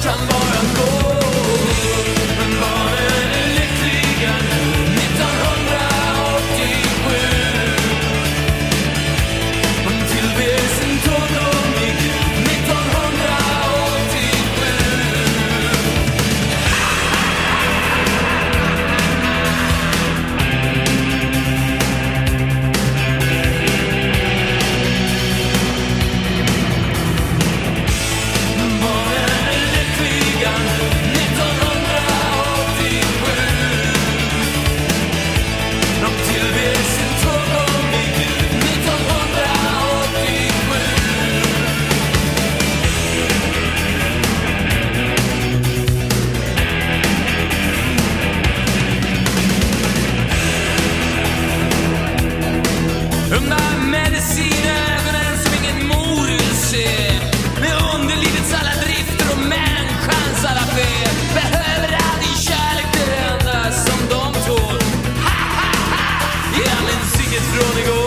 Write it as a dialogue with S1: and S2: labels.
S1: kan bara gå. Men barnen är lyckliga nu 1987. Om tillväxten tog dem i Gud 1987. Barnen är lyckliga nu 1987. Om tillväxten tog dem i Gud 1987. Unga mediciner, ögonen som ingen mor vill se. Med underlivets alla drifter och människans alla fel. Behöver aldrig kärlek, det enda som de tål. Ha, ha, ha! Ja, men sicket från igår.